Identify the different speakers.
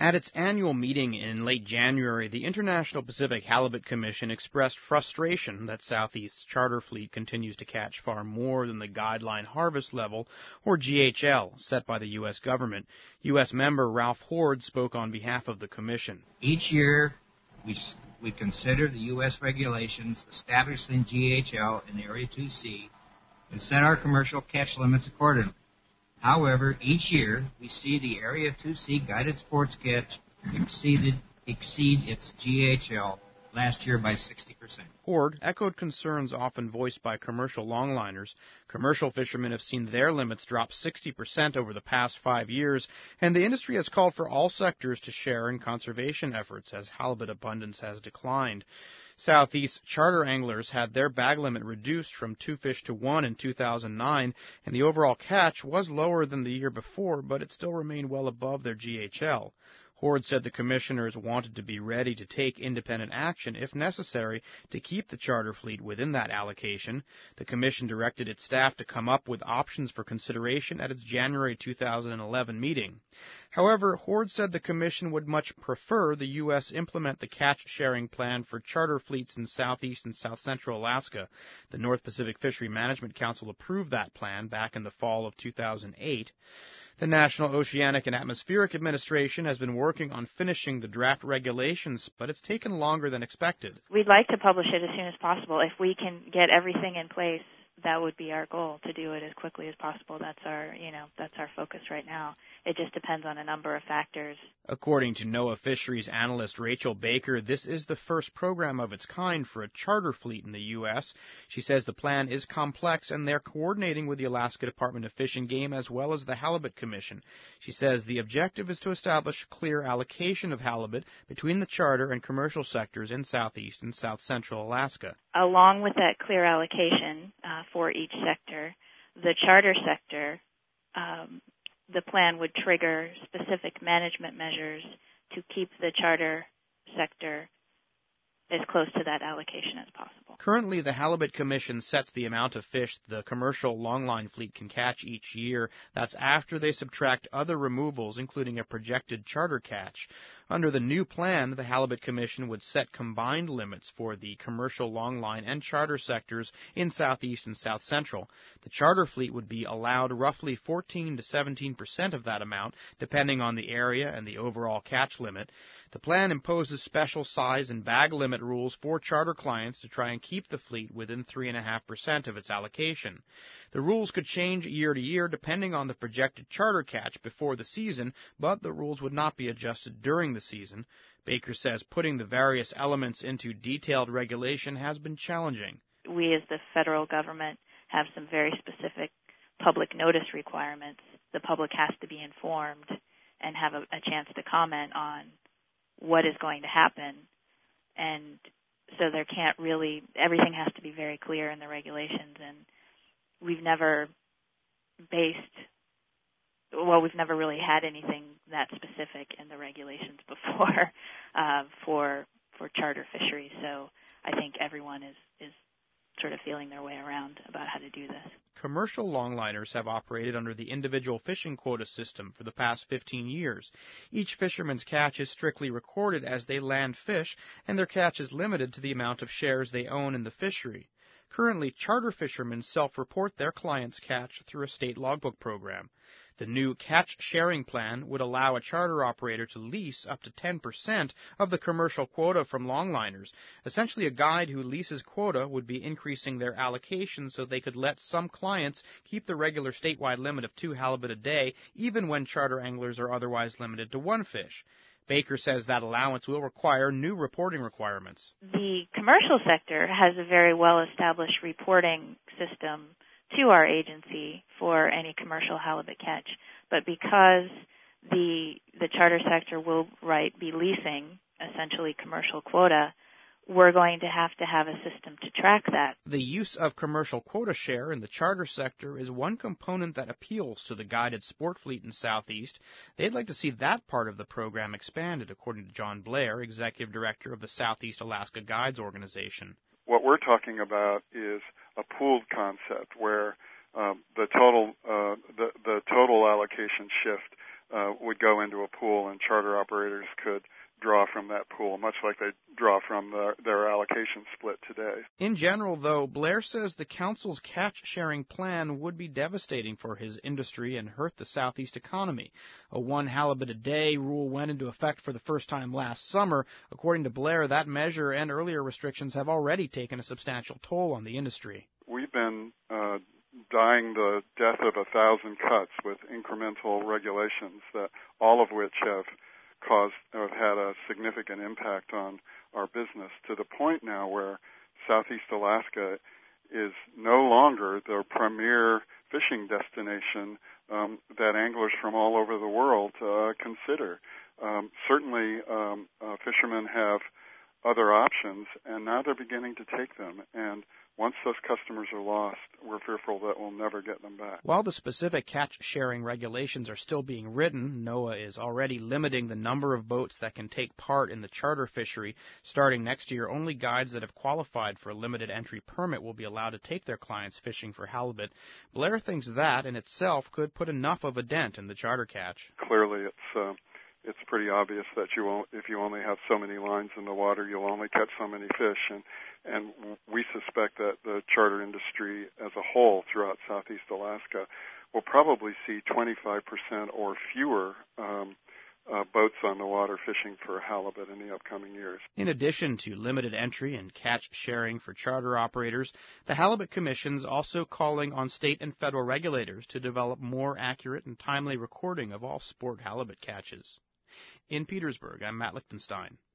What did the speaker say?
Speaker 1: At its annual meeting in late January, the International Pacific Halibut Commission expressed frustration that Southeast's charter fleet continues to catch far more than the guideline harvest level, or GHL, set by the U.S. government. U.S. member Ralph Hoard spoke on behalf of the Commission.
Speaker 2: Each year, we consider the U.S. regulations establishing GHL in Area 2C and set our commercial catch limits accordingly. However, each year, we see the Area 2C guided sports catch exceed its GHL last year by 60%.
Speaker 1: Hoard echoed concerns often voiced by commercial longliners. Commercial fishermen have seen their limits drop 60% over the past 5 years, and the industry has called for all sectors to share in conservation efforts as halibut abundance has declined. Southeast charter anglers had their bag limit reduced from 2 fish to 1 in 2009, and the overall catch was lower than the year before, but it still remained well above their GHL. Hoard said the commissioners wanted to be ready to take independent action if necessary to keep the charter fleet within that allocation. The commission directed its staff to come up with options for consideration at its January 2011 meeting. However, Hoard said the commission would much prefer the U.S. implement the catch-sharing plan for charter fleets in southeast and south-central Alaska. The North Pacific Fishery Management Council approved that plan back in the fall of 2008. The National Oceanic and Atmospheric Administration has been working on finishing the draft regulations, but it's taken longer than expected.
Speaker 3: We'd like to publish it as soon as possible. If we can get everything in place, that would be our goal, to do it as quickly as possible. That's our focus right now. It just depends on a number of factors.
Speaker 1: According to NOAA Fisheries analyst Rachel Baker, this is the first program of its kind for a charter fleet in the U.S. She says the plan is complex, and they're coordinating with the Alaska Department of Fish and Game as well as the Halibut Commission. She says the objective is to establish clear allocation of halibut between the charter and commercial sectors in southeast and south-central Alaska.
Speaker 3: Along with that clear allocation for each sector, the charter sector, the plan would trigger specific management measures to keep the charter sector as close to that allocation as possible.
Speaker 1: Currently, the Halibut Commission sets the amount of fish the commercial longline fleet can catch each year. That's after they subtract other removals, including a projected charter catch. Under the new plan, the Halibut Commission would set combined limits for the commercial longline and charter sectors in southeast and south central. The charter fleet would be allowed roughly 14 to 17% of that amount, depending on the area and the overall catch limit. The plan imposes special size and bag limit rules for charter clients to try and keep the fleet within 3.5% of its allocation. The rules could change year to year depending on the projected charter catch before the season, but the rules would not be adjusted during the season. Baker says putting the various elements into detailed regulation has been challenging.
Speaker 3: We as the federal government have some very specific public notice requirements. The public has to be informed and have a chance to comment on what is going to happen. And so there can't really, everything has to be very clear in the regulations, and we've never really had anything that specific in the regulations before for charter fisheries. So I think everyone is sort of feeling their way around about how to do this.
Speaker 1: Commercial longliners have operated under the individual fishing quota system for the past 15 years. Each fisherman's catch is strictly recorded as they land fish, and their catch is limited to the amount of shares they own in the fishery. Currently, charter fishermen self-report their clients' catch through a state logbook program. The new catch-sharing plan would allow a charter operator to lease up to 10% of the commercial quota from longliners. Essentially, a guide who leases quota would be increasing their allocation so they could let some clients keep the regular statewide limit of 2 halibut a day, even when charter anglers are otherwise limited to 1 fish. Baker says that allowance will require new reporting requirements.
Speaker 3: The commercial sector has a very well-established reporting system to our agency for any commercial halibut catch. But because the charter sector will be leasing essentially commercial quota, we're going to have a system to track that.
Speaker 1: The use of commercial quota share in the charter sector is one component that appeals to the guided sport fleet in Southeast. They'd like to see that part of the program expanded, according to John Blair, Executive Director of the Southeast Alaska Guides Organization.
Speaker 4: What we're talking about is a pooled concept where the total allocation shift would go into a pool, and charter operators could draw from that pool, much like they draw from their allocation split today.
Speaker 1: In general, though, Blair says the council's catch-sharing plan would be devastating for his industry and hurt the Southeast economy. A 1 halibut a day rule went into effect for the first time last summer. According to Blair, that measure and earlier restrictions have already taken a substantial toll on the industry.
Speaker 4: We've been dying the death of 1,000 cuts with incremental regulations, that all of which have had a significant impact on our business, to the point now where Southeast Alaska is no longer the premier fishing destination that anglers from all over the world consider. Certainly, fishermen have other options, and now they're beginning to take them. And once those customers are lost, we're fearful that we'll never get them back.
Speaker 1: While the specific catch-sharing regulations are still being written, NOAA is already limiting the number of boats that can take part in the charter fishery. Starting next year, only guides that have qualified for a limited entry permit will be allowed to take their clients fishing for halibut. Blair thinks that, in itself, could put enough of a dent in the charter catch.
Speaker 4: Clearly, it's pretty obvious that if you only have so many lines in the water, you'll only catch so many fish. And we suspect that the charter industry as a whole throughout Southeast Alaska will probably see 25% or fewer boats on the water fishing for halibut in the upcoming years.
Speaker 1: In addition to limited entry and catch sharing for charter operators, the Halibut Commission's also calling on state and federal regulators to develop more accurate and timely recording of all sport halibut catches. In Petersburg, I'm Matt Lichtenstein.